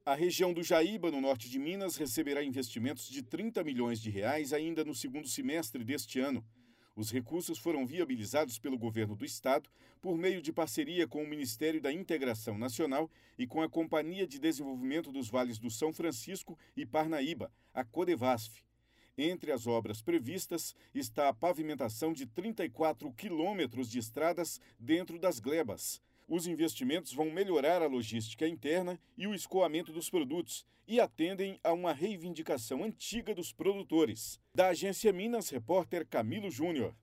A região do Jaíba, no norte de Minas, receberá investimentos de 30 milhões de reais ainda no segundo semestre deste ano. Os recursos foram viabilizados pelo governo do estado por meio de parceria com o Ministério da Integração Nacional e com a Companhia de Desenvolvimento dos Vales do São Francisco e Parnaíba, a Codevasf. Entre as obras previstas está a pavimentação de 34 quilômetros de estradas dentro das glebas. Os investimentos vão melhorar a logística interna e o escoamento dos produtos e atendem a uma reivindicação antiga dos produtores. Da Agência Minas, repórter Camilo Júnior.